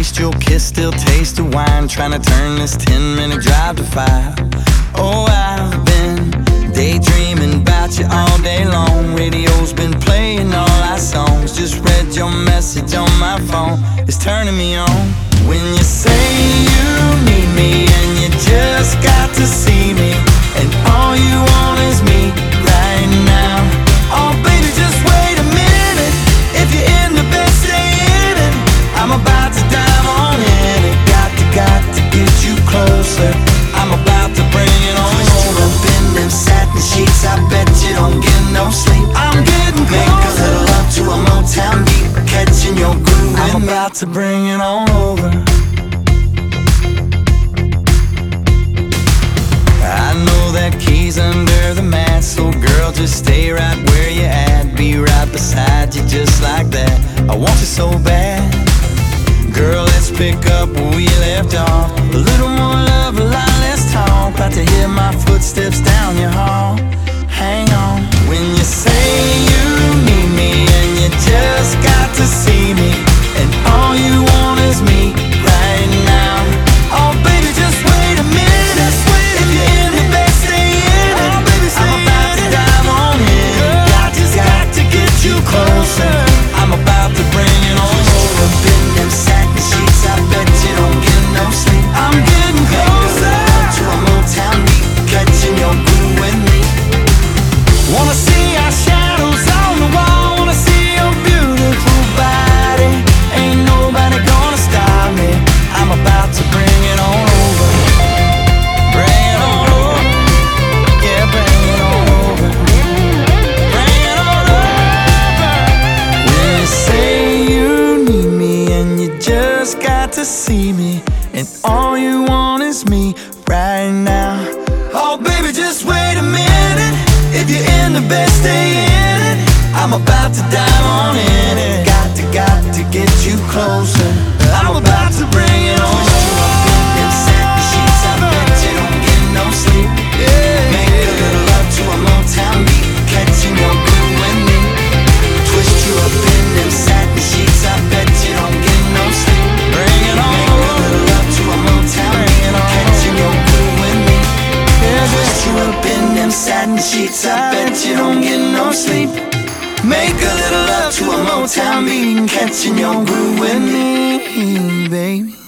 taste your kiss, still taste the wine. Trying to turn this 10-minute drive to 5. Oh, I've been daydreaming about you all day long. Radio's been playing all our songs. Just read your message on my phone. It's turning me on. When you say you need me and you just got to see me, and all you want is me right now. Oh baby, just wait a minute. If you're in the bed, stay in it. I'm about to dive on in it. Got to get you closer. I'm about to bring it on over. Up in them satin sheets, I bet you don't get no sleep. I'm getting closer. Make a little love to a Motown beat, catching your groove. I'm about to bring it on over. I know that key's under the mat, so girl, just stay right where you at. Be right beside you just like that. I want you so bad. Girl, let's pick up where we left off. A little more love, a lot less talk. About to hear my footsteps down your hall. Hang on. When you say you need me and you just got to see me, and all you want is me right now. Oh baby, just wait a minute. If you're in the bed, stay in it. I'm about to dive on in. Got to get you closer. I'm about to bring it on over. Up in them satin sheets, I bet you don't get no sleep. I'm getting closer to a Motown beat, catching your groove with me. Wanna see our shadows on the wall. Wanna see your beautiful body. Ain't nobody gonna stop me. I'm about to bring it on over. Bring it on over. Yeah, bring it on over. Bring it on over. When you say you need me and you just got to see me, and all you want is me right now. Oh baby, just wait a minute. If you're in the bed, stay in it. I'm about to dive on in it. Got to get you closer. I'm about to bring it on. Them satin sheets, I bet you don't get no sleep. Make a little love to a Motown beat, catching your groove with me. Twist you up in them satin sheets, I bet you don't get no sleep. Bring it on. Make a little love to a Motown beat, catching your groove with me. Twist you up in them satin sheets, I bet you don't get no sleep. Make a little love to a Motown beat, catching your groove with me, baby.